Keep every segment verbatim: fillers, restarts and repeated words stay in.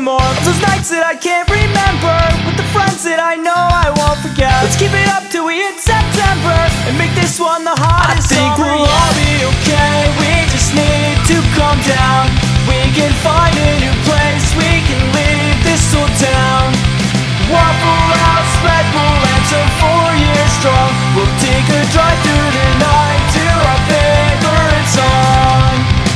some more of those nights that I can't remember, with the friends that I know I won't forget. Let's keep it up till we hit September and make this one the hottest. I think we'll yet. all be okay. We just need to calm down. We can find a new place. We can leave this old town. Waffle House, Red Bull, and some four years strong. We'll take a drive through the night to our favorite song.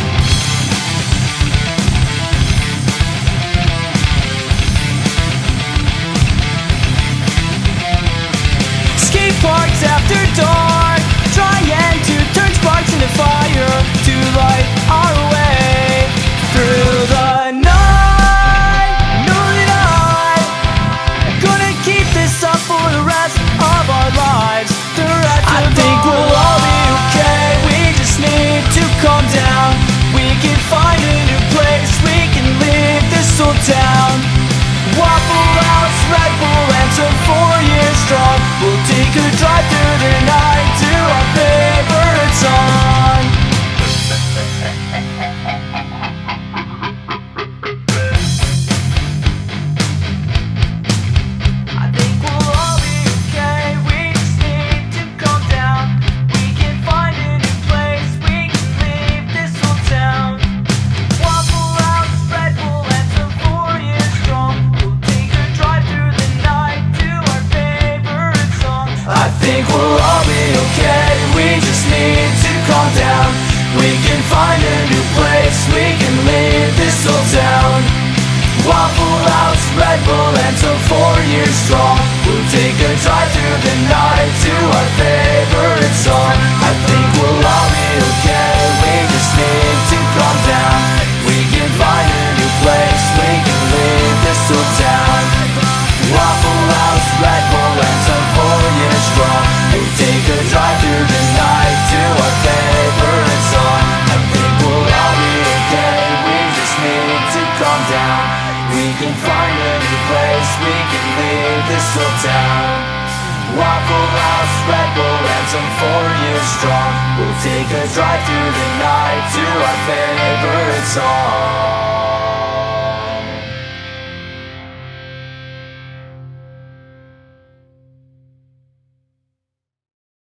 Skate parks after dark, trying to turn sparks into fire to light our way through the night. Know that I'm gonna keep this up for the rest of our lives. The rest I of think our we'll all be okay. We just need to calm down. We can find a new place. We can leave this old town. Waffle House, Red Bull, and some four years strong. We'll take a drive through the night to our favorite song. I think we'll all be okay. We just need to calm down. We can find a new place. We can leave this old town. Waffle House, Red Bull, and some four years strong. We'll take a drive through the night to our favorite song. I think we'll all be okay. We just need to calm down. We can find a new place. We can leave this old town. Waffle House, Red Bull, and some four years strong. We'll take a drive through the night to our favorite song. I think we'll all be okay. We just need to calm down. We can find a new place. We can leave this old town. Waffle House, Red Bull, and some four years strong. We'll take a drive through the night to our favorite song. I think we'll all be okay. We just need to calm down. We can find a new place. We can leave this old town. Waffle House, Red Bull, and some four years strong. We'll take a drive through the night to our favorite song.